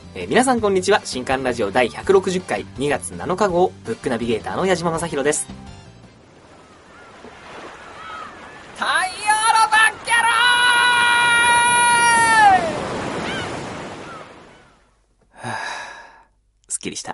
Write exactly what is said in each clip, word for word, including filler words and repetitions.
えー、皆さんこんにちは。新刊ラジオ第ひゃくろくじゅっかいにがつなのか号ブックナビゲーターの矢島正宏です。 太陽のバッキャロー、はぁ、すっきりした。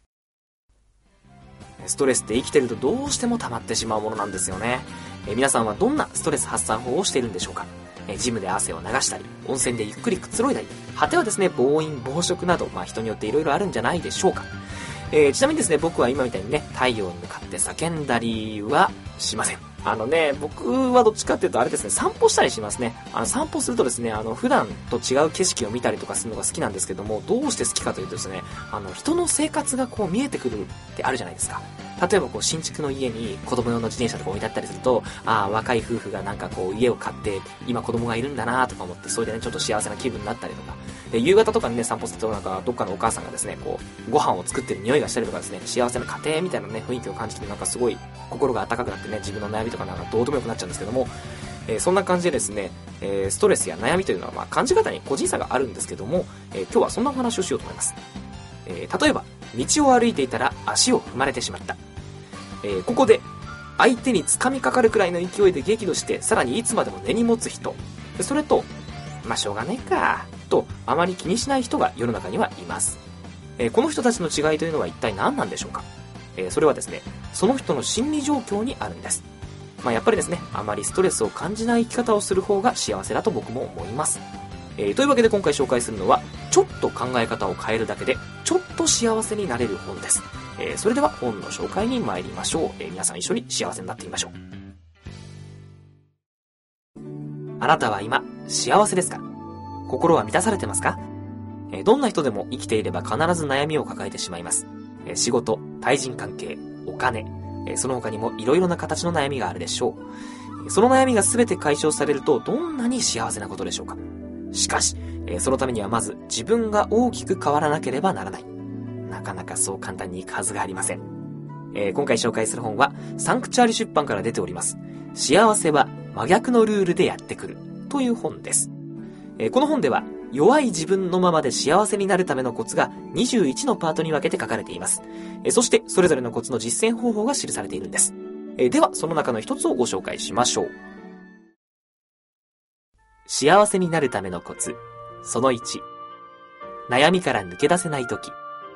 ストレスって生きてるとどうしても溜まってしまうものなんですよね。えー、皆さんはどんなストレス発散法をしているんでしょうか。えー、ジムで汗を流したり、温泉でゆっくりくつろいだり、果てはですね、暴飲暴食など、まあ人によっていろいろあるんじゃないでしょうか。えー、ちなみにですね、僕は今みたいにね、太陽に向かって叫んだりはしません。あのね、僕はどっちかっていうとあれですね、散歩したりしますね。あの散歩するとですね、あの普段と違う景色を見たりとかするのが好きなんですけども、どうして好きかというとですね、あの人の生活がこう見えてくるってあるじゃないですか。例えばこう新築の家に子供用の自転車とか置いてあったりすると、ああ若い夫婦がなんかこう家を買って今子供がいるんだなとか思って、それでねちょっと幸せな気分になったりとか、で夕方とかにね散歩するとなんかどっかのお母さんがですねこうご飯を作ってる匂いがしたりとかですね、幸せな家庭みたいなね雰囲気を感じて、なんかすごい心が温かくなってね、自分の悩みとかなんかどうでもよくなっちゃうんですけども、えー、そんな感じでですね、えー、ストレスや悩みというのはまあ感じ方に個人差があるんですけども、えー、今日はそんなお話をしようと思います。えー、例えば道を歩いていたら足を踏まれてしまった。えー、ここで相手に掴みかかるくらいの勢いで激怒して、さらにいつまでも根に持つ人、それとまあしょうがねえかとあまり気にしない人が世の中にはいます。えー、この人たちの違いというのは一体何なんでしょうか。えー、それはですね、その人の心理状況にあるんです。まあやっぱりですね、あまりストレスを感じない生き方をする方が幸せだと僕も思います。えー、というわけで今回紹介するのは、ちょっと考え方を変えるだけでちょっと幸せになれる本です。えー、それでは本の紹介に参りましょう。えー、皆さん一緒に幸せになってみましょう。あなたは今幸せですか？心は満たされてますか？えー、どんな人でも生きていれば必ず悩みを抱えてしまいます。えー、仕事、対人関係、お金、えー、その他にもいろいろな形の悩みがあるでしょう。その悩みが全て解消されるとどんなに幸せなことでしょうか。しかし、えー、そのためにはまず自分が大きく変わらなければならない。なかなかそう簡単にいくはずがありません。えー、今回紹介する本はサンクチュアリ出版から出ております。幸せは真逆のルールでやってくるという本です。えー、この本では弱い自分のままで幸せになるためのコツがにじゅういちのパートに分けて書かれています。えー、そしてそれぞれのコツの実践方法が記されているんです。えー、ではその中の一つをご紹介しましょう。幸せになるためのコツそのいち、悩みから抜け出せないとき。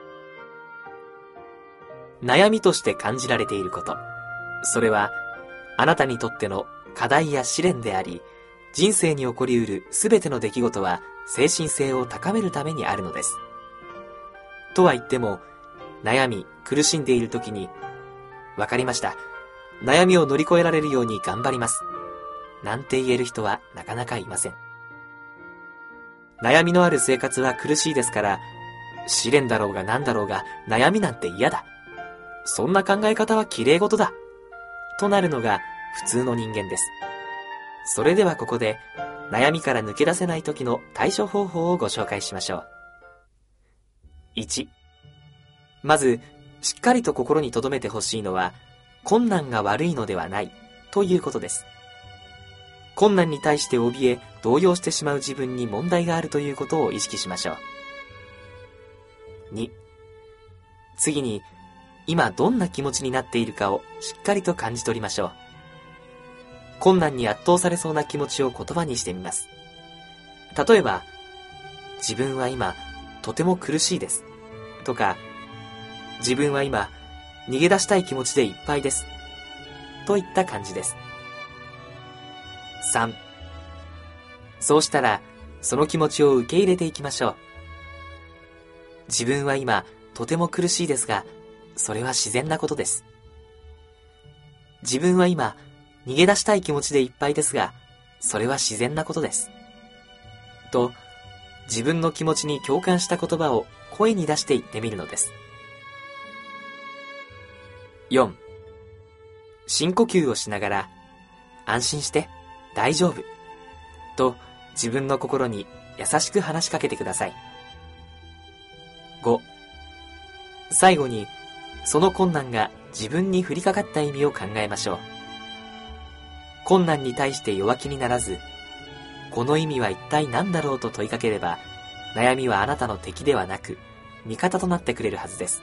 悩みとして感じられていること、それはあなたにとっての課題や試練であり、人生に起こりうるすべての出来事は精神性を高めるためにあるのです。とは言っても、悩み苦しんでいるときに、わかりました、悩みを乗り越えられるように頑張りますなんて言える人はなかなかいません。悩みのある生活は苦しいですから、試練だろうが何だろうが悩みなんて嫌だ、そんな考え方は綺麗事だとなるのが普通の人間です。それではここで悩みから抜け出せない時の対処方法をご紹介しましょう。いち、まずしっかりと心に留めてほしいのは、困難が悪いのではないということです。困難に対して怯え動揺してしまう自分に問題があるということを意識しましょう。に、次に今どんな気持ちになっているかをしっかりと感じ取りましょう。困難に圧倒されそうな気持ちを言葉にしてみます。例えば、自分は今とても苦しいですとか、自分は今逃げ出したい気持ちでいっぱいですといった感じです。さん、そうしたらその気持ちを受け入れていきましょう。自分は今とても苦しいですが、それは自然なことです。自分は今逃げ出したい気持ちでいっぱいですが、それは自然なことです。と、自分の気持ちに共感した言葉を声に出して言ってみるのです。よん、深呼吸をしながら、安心して大丈夫と自分の心に優しく話しかけてください。ご、最後にその困難が自分に降りかかった意味を考えましょう。困難に対して弱気にならず、この意味は一体何だろうと問いかければ、 悩みはあなたの敵ではなく、味方となってくれるはずです。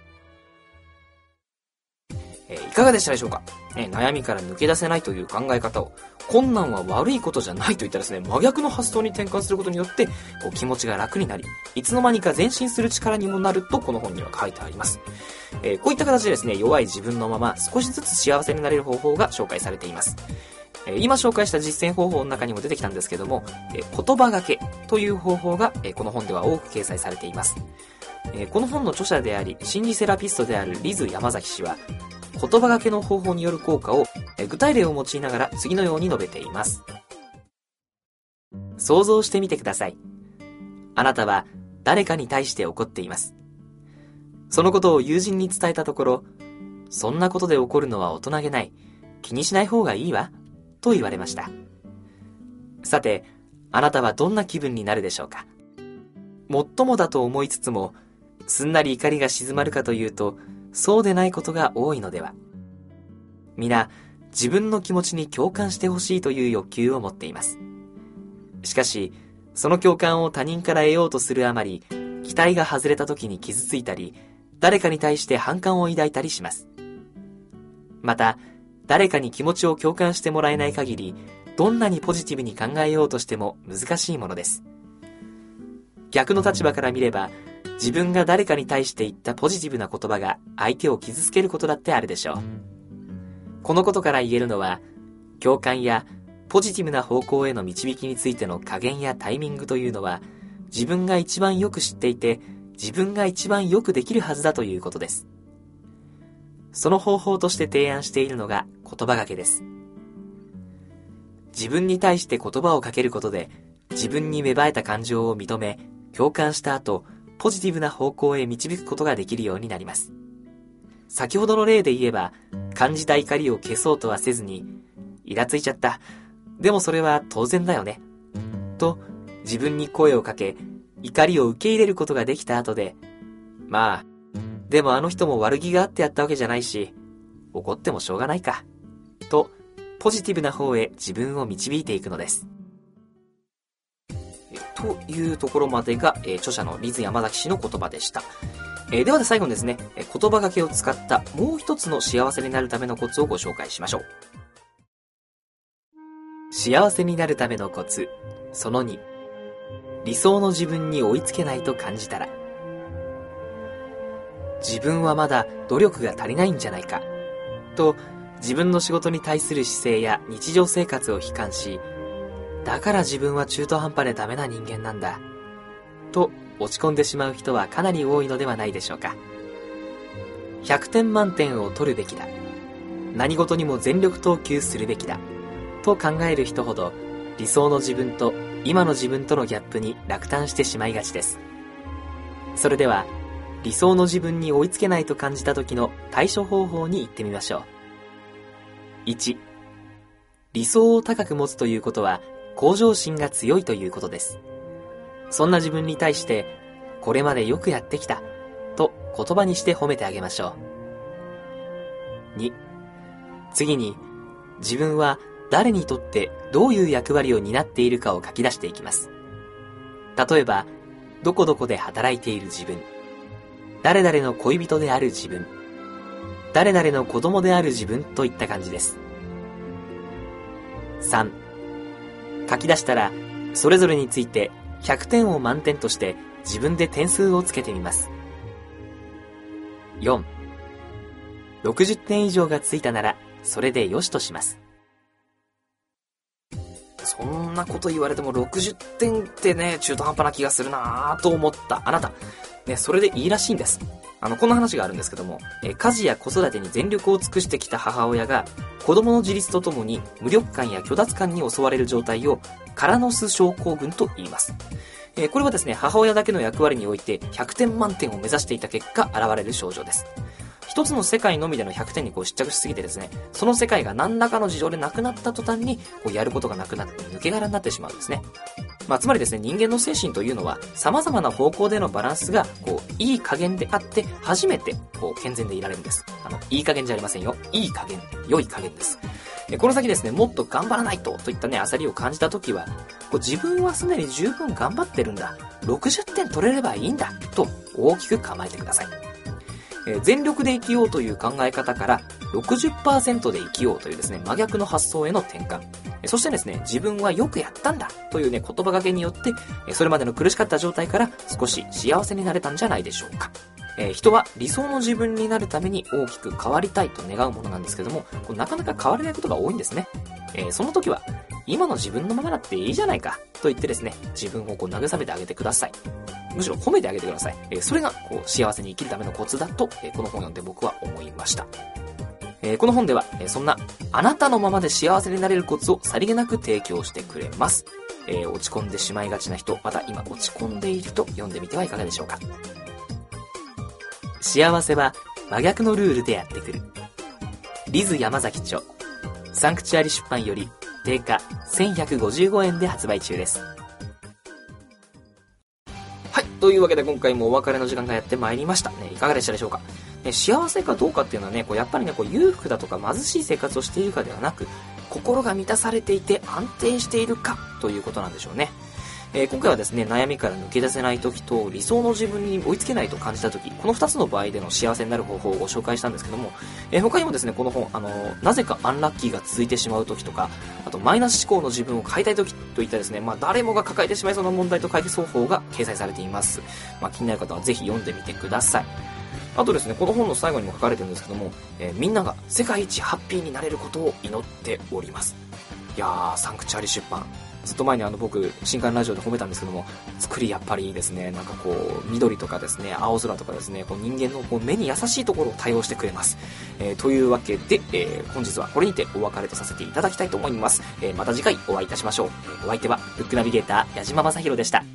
えー、いかがでしたでしょうか。えー、悩みから抜け出せないという考え方を、困難は悪いことじゃないといったですね、真逆の発想に転換することによって、こう気持ちが楽になり、いつの間にか前進する力にもなると、この本には書いてあります。えー、こういった形でですね、弱い自分のまま少しずつ幸せになれる方法が紹介されています。えー、今紹介した実践方法の中にも出てきたんですけども、えー、言葉がけという方法が、えー、この本では多く掲載されています。えー、この本の著者であり、心理セラピストであるリズ山崎氏は、言葉がけの方法による効果を具体例を用いながら次のように述べています。想像してみてください。あなたは誰かに対して怒っています。そのことを友人に伝えたところ、そんなことで怒るのは大人げない。気にしない方がいいわ。と言われました。さて、あなたはどんな気分になるでしょうか。もっともだと思いつつも、すんなり怒りが静まるかというと、そうでないことが多いのでは。皆、自分の気持ちに共感してほしいという欲求を持っています。しかし、その共感を他人から得ようとするあまり、期待が外れた時に傷ついたり、誰かに対して反感を抱いたりします。また、誰かに気持ちを共感してもらえない限り、どんなにポジティブに考えようとしても難しいものです。逆の立場から見れば、自分が誰かに対して言ったポジティブな言葉が相手を傷つけることだってあるでしょう。このことから言えるのは、共感やポジティブな方向への導きについての加減やタイミングというのは、自分が一番よく知っていて、自分が一番よくできるはずだということです。その方法として提案しているのが言葉がけです。自分に対して言葉をかけることで、自分に芽生えた感情を認め、共感した後、ポジティブな方向へ導くことができるようになります。先ほどの例で言えば、感じた怒りを消そうとはせずに、イラついちゃった。でもそれは当然だよね。と、自分に声をかけ、怒りを受け入れることができた後で、まあ、でもあの人も悪気があってやったわけじゃないし、怒ってもしょうがないか。と、ポジティブな方へ自分を導いていくのです。というところまでが、えー、著者のリズ山崎氏の言葉でした。えー、では最後にですね、えー、言葉がけを使ったもう一つの幸せになるためのコツをご紹介しましょう。幸せになるためのコツ、そのに、理想の自分に追いつけないと感じたら、自分はまだ努力が足りないんじゃないか、と自分の仕事に対する姿勢や日常生活を悲観し、だから自分は中途半端でダメな人間なんだ、と落ち込んでしまう人はかなり多いのではないでしょうか。ひゃくてん満点を取るべきだ。何事にも全力投球するべきだ。と考える人ほど、理想の自分と今の自分とのギャップに落胆してしまいがちです。それでは、理想の自分に追いつけないと感じた時の対処方法に行ってみましょう。いち、理想を高く持つということは、向上心が強いということです。そんな自分に対して、これまでよくやってきた、と言葉にして褒めてあげましょう。に、次に、自分は誰にとってどういう役割を担っているかを書き出していきます。例えば、どこどこで働いている自分、誰々の恋人である自分、誰々の子供である自分といった感じです。さん、書き出したら、それぞれについてひゃくてんを満点として自分で点数をつけてみます。よん、ろくじゅってん以上がついたなら、それでよしとします。そんなこと言われてもろくじゅってんってね、中途半端な気がするなぁと思ったあなた。ね、それでいいらしいんです。あの、こんな話があるんですけども、え家事や子育てに全力を尽くしてきた母親が、子供の自立とともに無力感や虚脱感に襲われる状態をカラノス症候群と言います。えー、これはですね、母親だけの役割においてひゃくてん満点を目指していた結果現れる症状です。一つの世界のみでのひゃくてんにこう執着しすぎてですね、その世界が何らかの事情でなくなった途端にこうやることがなくなって抜け殻になってしまうんですね。 まあ、つまりですね、人間の精神というのは様々な方向でのバランスがこういい加減であって初めてこう健全でいられるんです。あのいい加減じゃありませんよ。いい加減、良い加減です。えこの先ですね、もっと頑張らないとといったね焦りを感じたときは、こう自分はすでに十分頑張ってるんだ、ろくじゅってん取れればいいんだと大きく構えてください。えー、全力で生きようという考え方から ろくじゅっパーセント で生きようというですね、真逆の発想への転換。そしてですね、自分はよくやったんだというね、言葉掛けによって、それまでの苦しかった状態から少し幸せになれたんじゃないでしょうか。えー、人は理想の自分になるために大きく変わりたいと願うものなんですけども、こうなかなか変われないことが多いんですね。えー、その時は、今の自分のままだっていいじゃないかと言ってですね、自分をこう慰めてあげてください。むしろ褒めてあげてください。えー、それがこう幸せに生きるためのコツだと、えー、この本を読んで僕は思いました。えー、この本では、えー、そんなあなたのままで幸せになれるコツをさりげなく提供してくれます。えー、落ち込んでしまいがちな人、また今落ち込んでいると読んでみてはいかがでしょうか。幸せは真逆のルールでやってくる。リズ山崎著、サンクチュアリ出版より定価せんひゃくごじゅうごえんで発売中です。はい、というわけで今回もお別れの時間がやってまいりました。ね、いかがでしたでしょうか。ね、幸せかどうかっていうのはね、こうやっぱりね、こう裕福だとか貧しい生活をしているかではなく、心が満たされていて安定しているかということなんでしょうね。えー、今回はですね、悩みから抜け出せない時と理想の自分に追いつけないと感じた時、このふたつの場合での幸せになる方法をご紹介したんですけども、えー、他にもですね、この本、あのー、なぜかアンラッキーが続いてしまう時とか、あとマイナス思考の自分を変えたい時といったですね、まあ誰もが抱えてしまいそうな問題と解決方法が掲載されています。まあ気になる方はぜひ読んでみてください。あとですね、この本の最後にも書かれてるんですけども、えー、みんなが世界一ハッピーになれることを祈っております。いやー、サンクチュアリ出版。ずっと前にあの僕、新刊ラジオで褒めたんですけども、作りやっぱりいいですね。なんかこう、緑とかですね、青空とかですね、こう人間のこう目に優しいところを対応してくれます。えー、というわけで、えー、本日はこれにてお別れとさせていただきたいと思います。えー、また次回お会いいたしましょう。えー、お相手は、ブックナビゲーター、矢島正宏でした。